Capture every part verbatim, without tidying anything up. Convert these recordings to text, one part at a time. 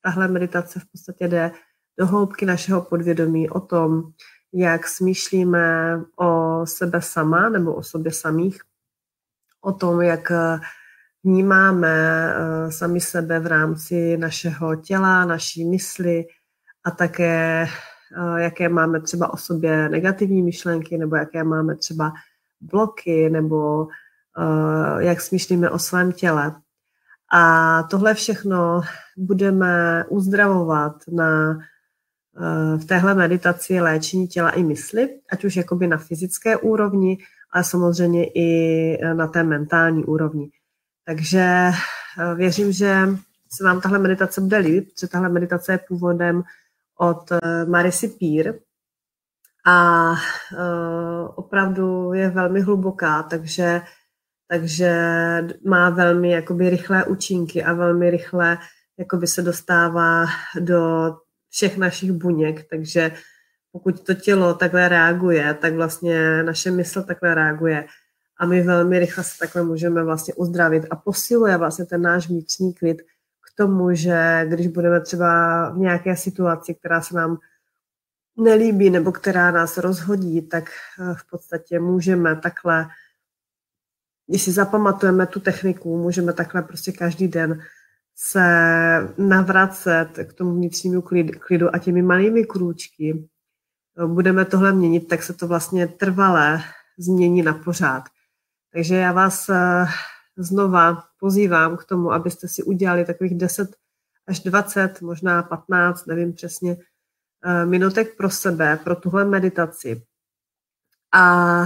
tahle meditace v podstatě jde do hloubky našeho podvědomí o tom, jak smýšlíme o sebe sama nebo o sobě samých, o tom, jak vnímáme sami sebe v rámci našeho těla, naší mysli a také jaké máme třeba o sobě negativní myšlenky nebo jaké máme třeba bloky nebo jak smýšlíme o svém těle. A tohle všechno budeme uzdravovat na, v téhle meditaci léčení těla i mysli, ať už jakoby na fyzické úrovni, ale samozřejmě i na té mentální úrovni. Takže věřím, že se vám tahle meditace bude líbit, protože tahle meditace je původem od Marisy Peer a opravdu je velmi hluboká, takže takže má velmi jakoby rychlé účinky a velmi rychle jakoby se dostává do všech našich buněk, takže pokud to tělo takhle reaguje, tak vlastně naše mysl takhle reaguje a my velmi rychle se takhle můžeme vlastně uzdravit a posiluje vlastně ten náš vnitřní klid k tomu, že když budeme třeba v nějaké situaci, která se nám nelíbí nebo která nás rozhodí, tak v podstatě můžeme takhle, když si zapamatujeme tu techniku, můžeme takhle prostě každý den se navracet k tomu vnitřnímu klidu a těmi malými krůčky budeme tohle měnit, tak se to vlastně trvale změní na pořád. Takže já vás znova pozývám k tomu, abyste si udělali takových deset až dvacet, možná patnáct, nevím přesně, minutek pro sebe, pro tuhle meditaci. A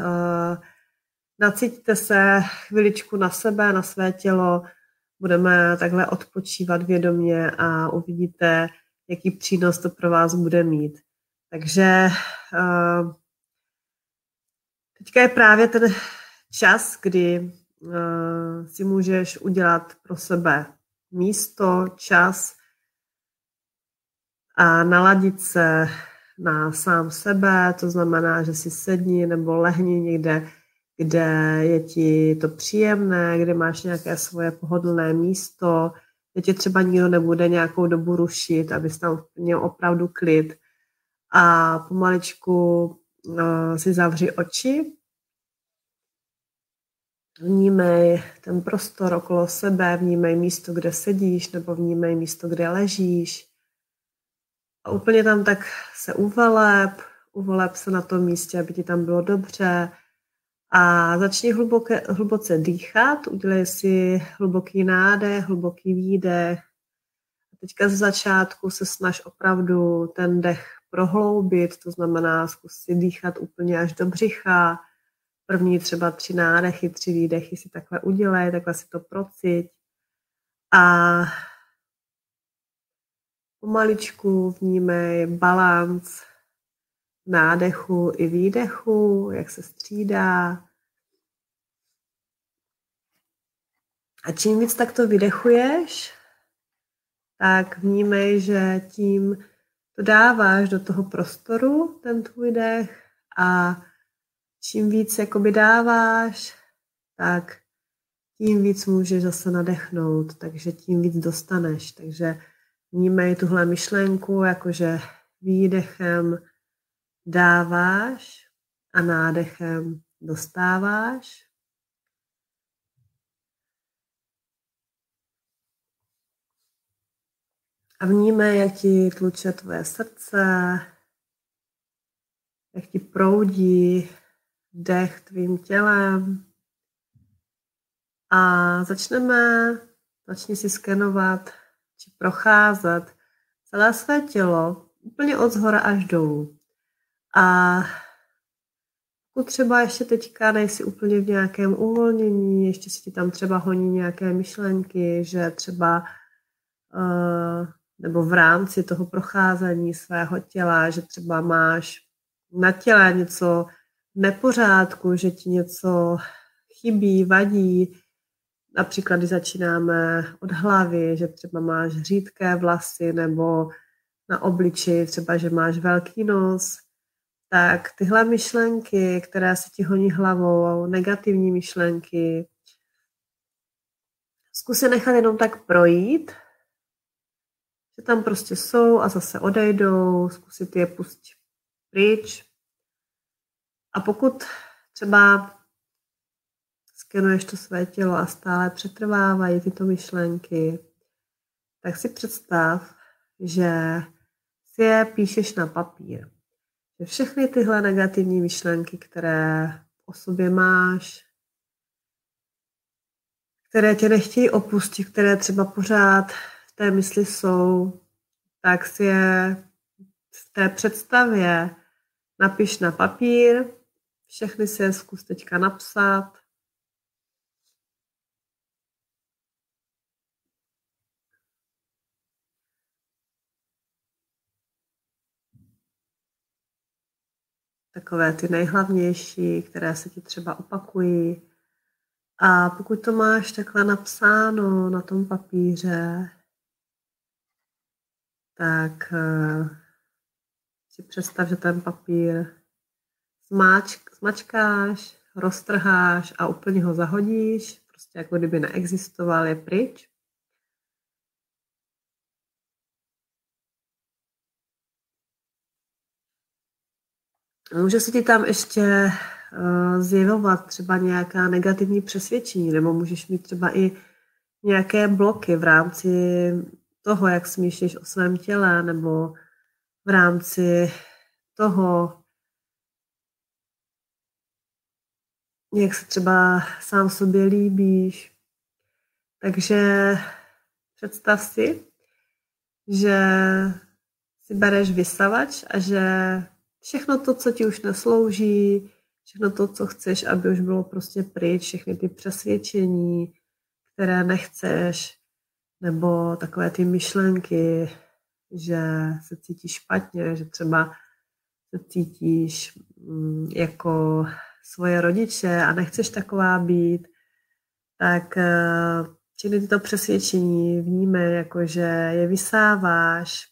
nacíťte se chviličku na sebe, na své tělo, budeme takhle odpočívat vědomě a uvidíte, jaký přínos to pro vás bude mít. Takže teďka je právě ten čas, kdy si můžeš udělat pro sebe místo, čas a naladit se na sám sebe, to znamená, že si sedni nebo lehni někde, kde je ti to příjemné, kde máš nějaké svoje pohodlné místo, kde tě třeba nikdo nebude nějakou dobu rušit, abys tam měl opravdu klid. A pomaličku uh, si zavři oči, vnímej ten prostor okolo sebe, vnímej místo, kde sedíš, nebo vnímej místo, kde ležíš. A úplně tam tak se uveleb, uveleb se na tom místě, aby ti tam bylo dobře. A začni hluboké, hluboce dýchat, udělej si hluboký nádech, hluboký výdech. A teďka z začátku se snaž opravdu ten dech prohloubit, to znamená zkus si dýchat úplně až do břicha. První třeba tři nádechy, tři výdechy si takhle udělej, takhle si to prociť. A pomaličku vnímej balanc nádechu i výdechu, jak se střídá. A čím víc takto vydechuješ, tak vnímej, že tím to dáváš do toho prostoru, ten tvůj dech, a čím víc jakoby dáváš, tak tím víc můžeš zase nadechnout, takže tím víc dostaneš. Takže vnímej tuhle myšlenku, jakože výdechem dáváš a nádechem dostáváš. A vnímej, jak ti tluče tvoje srdce, jak ti proudí dech tvým tělem. A začneme, začni si skenovat či procházet celé své tělo úplně od zhora až dolů. A pokud třeba ještě teďka nejsi úplně v nějakém uvolnění, ještě si ti tam třeba honí nějaké myšlenky, že třeba uh, nebo v rámci toho procházení svého těla, že třeba máš na těle něco v nepořádku, že ti něco chybí, vadí. Například, když začínáme od hlavy, že třeba máš řídké vlasy nebo na obličeji třeba, že máš velký nos, tak tyhle myšlenky, které se ti honí hlavou, negativní myšlenky, zkus je nechat jenom tak projít že tam prostě jsou a zase odejdou, zkusit je pustit pryč. A pokud třeba skenuješ to své tělo a stále přetrvávají tyto myšlenky, tak si představ, že si je píšeš na papír. Že všechny tyhle negativní myšlenky, které o sobě máš, které tě nechtějí opustit, které třeba pořád v té mysli jsou, tak si je v té představě napiš na papír, všechny si je zkus teďka napsat. Takové ty nejhlavnější, které se ti třeba opakují. A pokud to máš takhle napsáno na tom papíře, tak si představ, že ten papír zmáč, zmačkáš, roztrháš a úplně ho zahodíš, prostě jako kdyby neexistoval, je pryč. Může se ti tam ještě uh, zjevovat třeba nějaká negativní přesvědčení, nebo můžeš mít třeba i nějaké bloky v rámci toho, jak smýšlíš o svém těle, nebo v rámci toho, jak se třeba sám sobě líbíš. Takže představ si, že si bereš vysavač a že všechno to, co ti už neslouží, všechno to, co chceš, aby už bylo prostě pryč, všechny ty přesvědčení, které nechceš, nebo takové ty myšlenky, že se cítíš špatně, že třeba se cítíš jako svoje rodiče a nechceš taková být, tak všechny tyto přesvědčení vnímej, jako že je vysáváš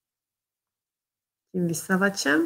tím vysavačem.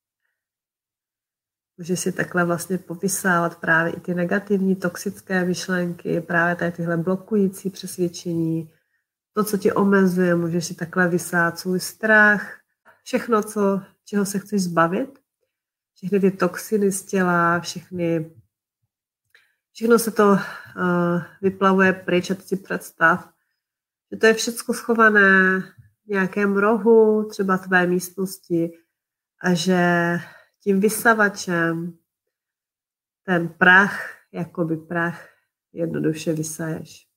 Můžeš si takhle vlastně povysávat právě i ty negativní, toxické myšlenky, právě tady tyhle blokující přesvědčení, to, co tě omezuje, můžeš si takhle vysát svůj strach, všechno, co, čeho se chceš zbavit, všechny ty toxiny z těla, všechny, všechno se to uh, vyplavuje pryč a ty si představ, že to je všechno schované v nějakém rohu, třeba tvé místnosti a že tím vysavačem ten prach, jakoby prach, jednoduše vysaješ.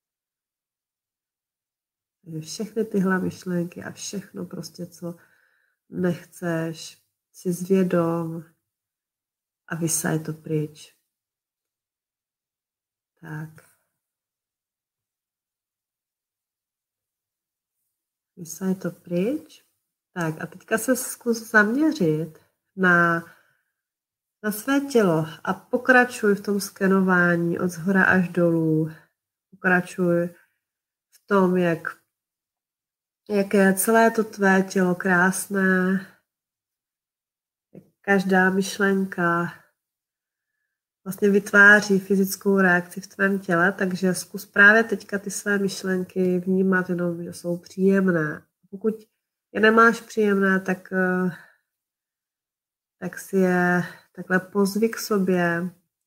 Takže všechny tyhle myšlenky a všechno prostě, co nechceš, si zvědom a vysaj to pryč. Tak. Vysaj to pryč. Tak a teďka se zkus zaměřit na, na své tělo a pokračuj v tom skenování od zhora až dolů. Pokračuj v tom, jak, jak je celé to tvé tělo krásné, jak každá myšlenka vlastně vytváří fyzickou reakci v tvém těle, takže zkus právě teďka ty své myšlenky vnímat jenom, že jsou příjemné. Pokud je nemáš příjemné, tak, tak si je takhle pozvi k sobě.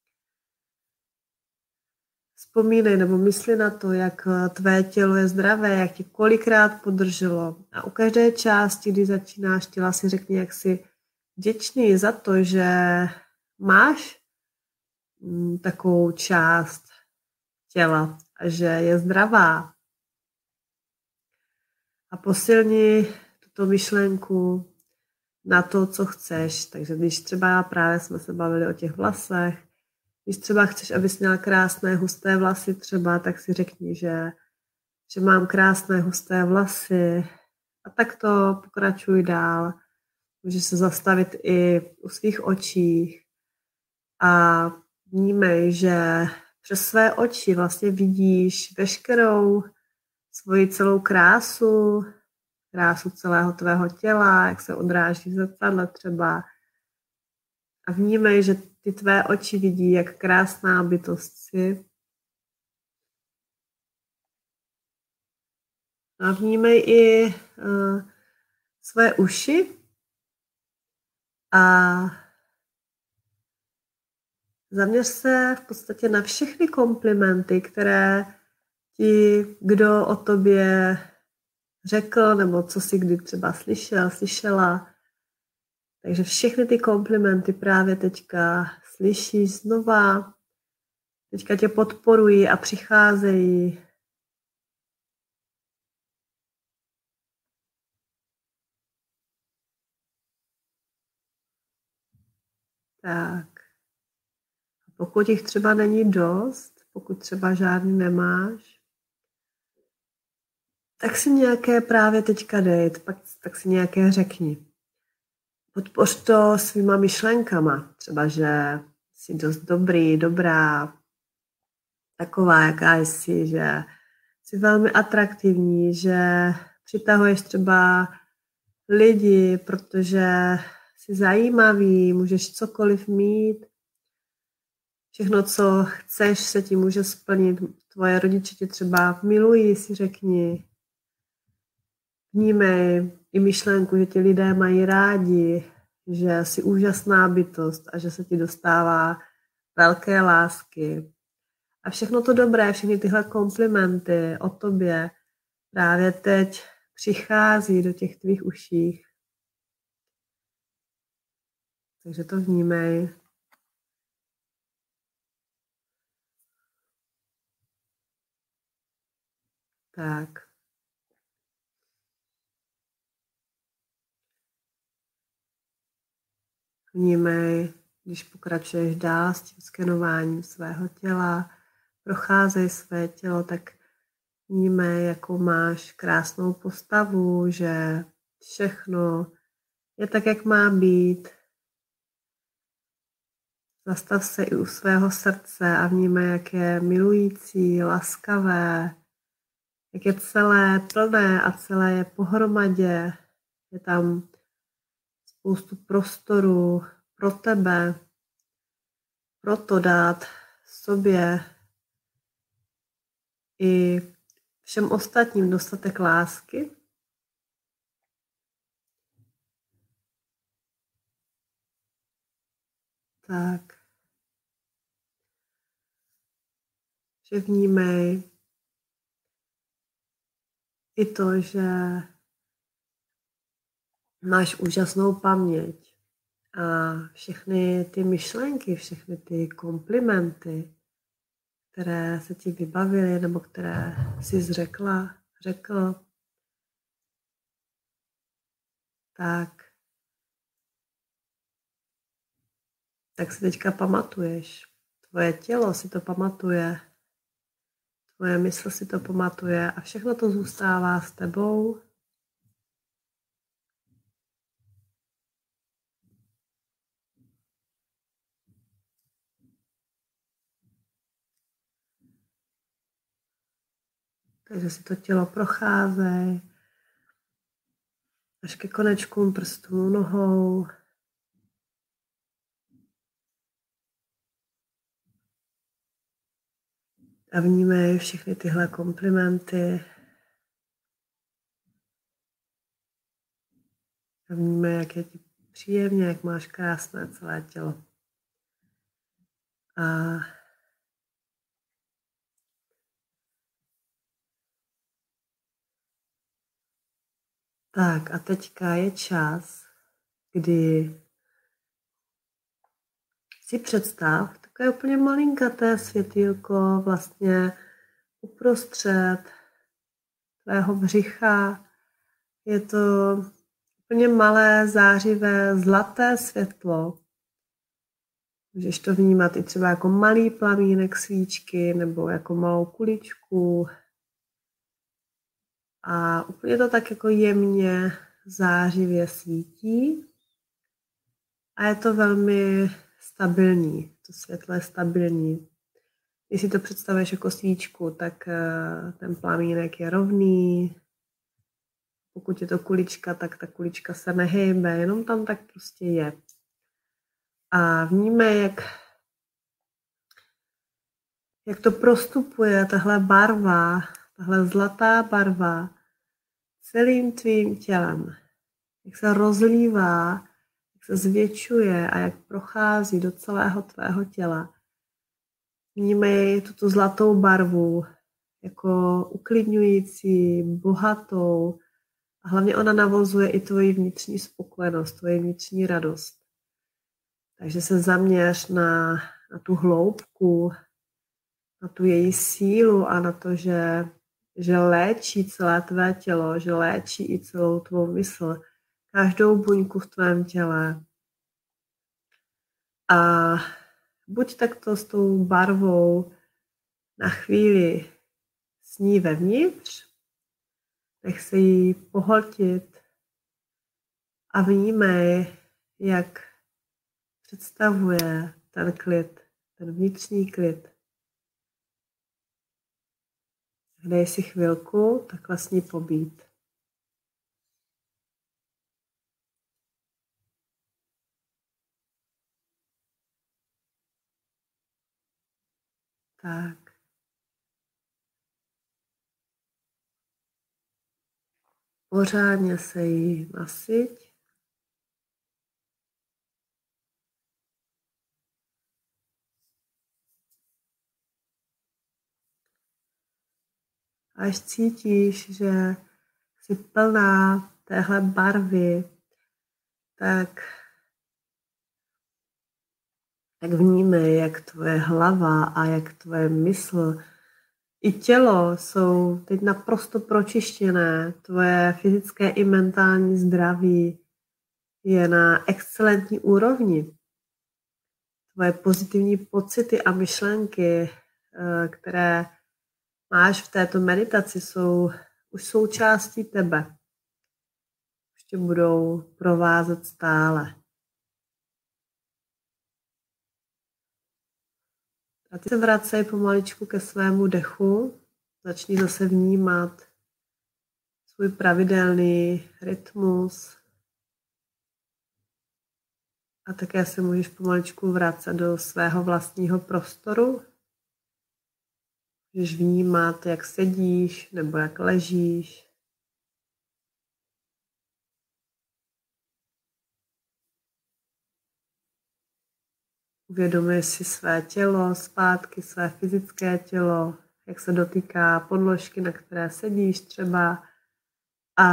Vzpomínej nebo mysli na to, jak tvé tělo je zdravé, jak tě kolikrát podrželo. A u každé části, kdy začínáš těla, si řekni, jak jsi vděčný za to, že máš takovou část těla a že je zdravá. A posilni tuto myšlenku na to, co chceš. Takže když třeba právě jsme se bavili o těch vlasech, když třeba chceš, abys měla krásné husté vlasy třeba, tak si řekni, že, že mám krásné husté vlasy a tak to pokračuj dál. Můžeš se zastavit i u svých očích a vnímej, že přes své oči vlastně vidíš veškerou svoji celou krásu, krásu celého tvého těla, jak se odráží v zrcadle třeba. A vnímej, že ty tvé oči vidí, jak krásná bytost jsi. A vnímej i uh, svoje uši a zaměř se v podstatě na všechny komplimenty, které ti kdo o tobě řekl, nebo co jsi kdy třeba slyšel, slyšela. Takže všechny ty komplimenty právě teďka slyšíš znova, teďka tě podporují a přicházejí. Tak. Pokud jich třeba není dost, pokud třeba žádný nemáš, tak si nějaké právě teďka dej, pak, tak si nějaké řekni. Podpoř to svýma myšlenkama, třeba, že jsi dost dobrý, dobrá, taková, jaká jsi, že jsi velmi atraktivní, že přitahuješ třeba lidi, protože jsi zajímavý, můžeš cokoliv mít, všechno, co chceš, se ti může splnit. Tvoje rodiče tě třeba milují, si řekni. Vnímej i myšlenku, že tě lidé mají rádi, že jsi úžasná bytost a že se ti dostává velké lásky. A všechno to dobré, všechny tyhle komplimenty o tobě právě teď přichází do těch tvých uších. Takže to vnímej. Tak. Vnímej, když pokračuješ dál s tím skenováním svého těla, procházej své tělo, tak vnímej, jakou máš krásnou postavu, že všechno je tak, jak má být. Zastav se i u svého srdce a vnímej, jak je milující, laskavé, jak je celé plné a celé je pohromadě. Je tam spoustu prostoru pro tebe, proto dát sobě i všem ostatním dostatek lásky. Tak. Že vnímej i to, že máš úžasnou paměť a všechny ty myšlenky, všechny ty komplimenty, které se ti vybavily nebo které jsi zřekla, řekl, tak, tak si teďka pamatuješ. Tvoje tělo si to pamatuje, tvoje mysl si to pamatuje a všechno to zůstává s tebou. Takže si to tělo procházej až ke konečkům prstů nohou. A vnímej všechny tyhle komplimenty. A vnímej, jak je ti příjemně, jak máš krásné celé tělo. A tak a teďka je čas, kdy si představ takové úplně malinkaté světýlko vlastně uprostřed tvého břicha. Je to úplně malé, zářivé, zlaté světlo. Můžeš to vnímat i třeba jako malý plamínek svíčky nebo jako malou kuličku. A úplně to tak jako jemně zářivě svítí. A je to velmi stabilní. To světlo je stabilní. Když si to představuješ jako svíčku, tak ten plamínek je rovný. Pokud je to kulička, tak ta kulička se nehejbe, jenom tam tak prostě je. A vnímej, jak, jak to prostupuje, tahle barva, tahle zlatá barva celým tvým tělem, jak se rozlívá, jak se zvětšuje a jak prochází do celého tvého těla. Vnímej tuto zlatou barvu jako uklidňující, bohatou a hlavně ona navozuje i tvoji vnitřní spokojenost, tvoji vnitřní radost. Takže se zaměř na, na tu hloubku, na tu její sílu a na to, že, že léčí celé tvé tělo, že léčí i celou tvou mysl, každou buňku v tvém těle. A buď takto s tou barvou na chvíli s ní vevnitř, nech se jí pohltit a vnímej, jak představuje ten klid, ten vnitřní klid. Dej si chvilku takhle s ní pobít. Tak. Pořádně se jí nasyť. Až cítíš, že jsi plná téhle barvy, tak, tak vnímej, jak tvoje hlava a jak tvoje mysl i tělo jsou teď naprosto pročištěné. Tvoje fyzické i mentální zdraví je na excelentní úrovni. Tvoje pozitivní pocity a myšlenky, které máš v této meditaci, jsou už součástí tebe. Už tě budou provázet stále. A ty se vracej pomaličku ke svému dechu. Začni zase vnímat svůj pravidelný rytmus. A také se můžeš pomaličku vracet do svého vlastního prostoru. Můžeš vnímat, jak sedíš nebo jak ležíš. Uvědomuj si své tělo, zpátky své fyzické tělo, jak se dotýká podložky, na které sedíš třeba. A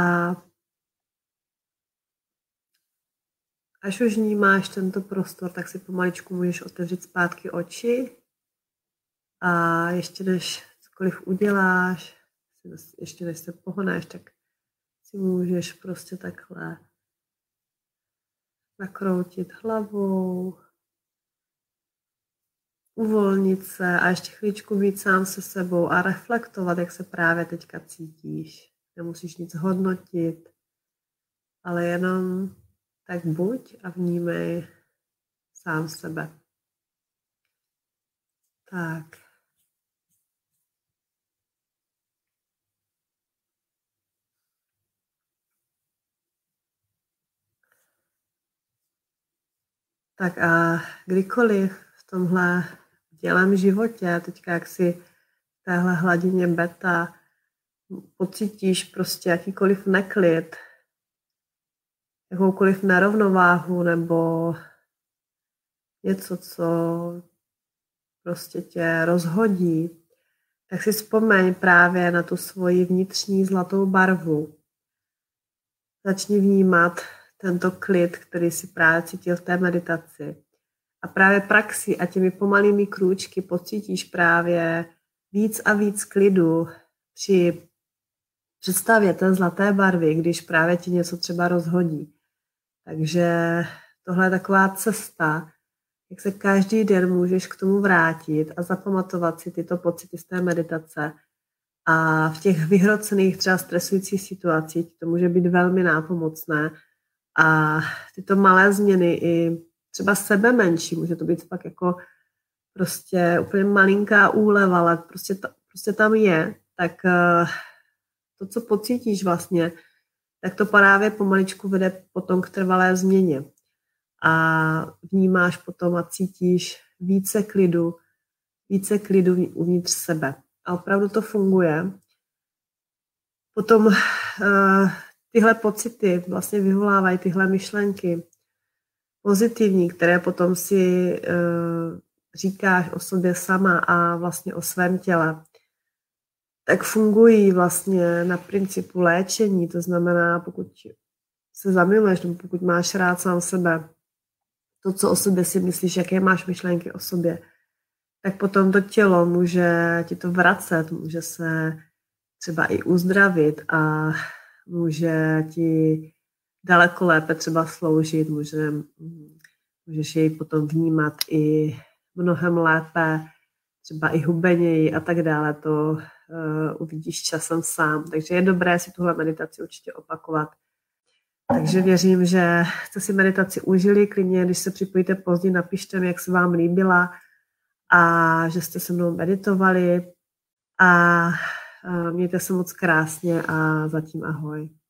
až už vnímáš tento prostor, tak si pomaličku můžeš otevřít zpátky oči. A ještě než cokoliv uděláš, ještě než se pohneš, tak si můžeš prostě takhle nakroutit hlavou, uvolnit se a ještě chvíličku být sám se sebou a reflektovat, jak se právě teďka cítíš. Nemusíš nic hodnotit, ale jenom tak buď a vnímej sám sebe. Tak. Tak a kdykoliv v tomhle dělem životě, teďka jak si v téhle hladině beta pocítíš prostě jakýkoliv neklid, jakoukoliv nerovnováhu nebo něco, co prostě tě rozhodí, tak si vzpomeň právě na tu svoji vnitřní zlatou barvu. Začni vnímat tento klid, který si právě cítil v té meditaci. A právě praxi a těmi pomalými krůčky pocítíš právě víc a víc klidu při představě té zlaté barvy, když právě ti něco třeba rozhodí. Takže tohle je taková cesta, jak se každý den můžeš k tomu vrátit a zapamatovat si tyto pocity z té meditace. A v těch vyhrocených, třeba stresujících situacích to může být velmi nápomocné. A tyto malé změny i třeba sebe menší, může to být fakt jako prostě úplně malinká úleva, ale prostě, ta, prostě tam je, tak to, co pocítíš vlastně, tak to právě pomaličku vede potom k trvalé změně. A vnímáš potom a cítíš více klidu, více klidu uvnitř sebe. A opravdu to funguje. Potom uh, tyhle pocity vlastně vyvolávají tyhle myšlenky pozitivní, které potom si uh, říkáš o sobě sama a vlastně o svém těle, tak fungují vlastně na principu léčení. To znamená, pokud se zamiluješ nebo pokud máš rád sám sebe, to, co o sobě si myslíš, jaké máš myšlenky o sobě, tak potom to tělo může ti to vracet, může se třeba i uzdravit a může ti daleko lépe třeba sloužit, může, můžeš jej potom vnímat i mnohem lépe, třeba i hubeněji a tak dále. To uh, uvidíš časem sám. Takže je dobré si tuhle meditaci určitě opakovat. Takže věřím, že jste si meditaci užili. Klidně, když se připojíte později, napište mi, jak se vám líbila a že jste se mnou meditovali. A uh, mějte se moc krásně a zatím ahoj.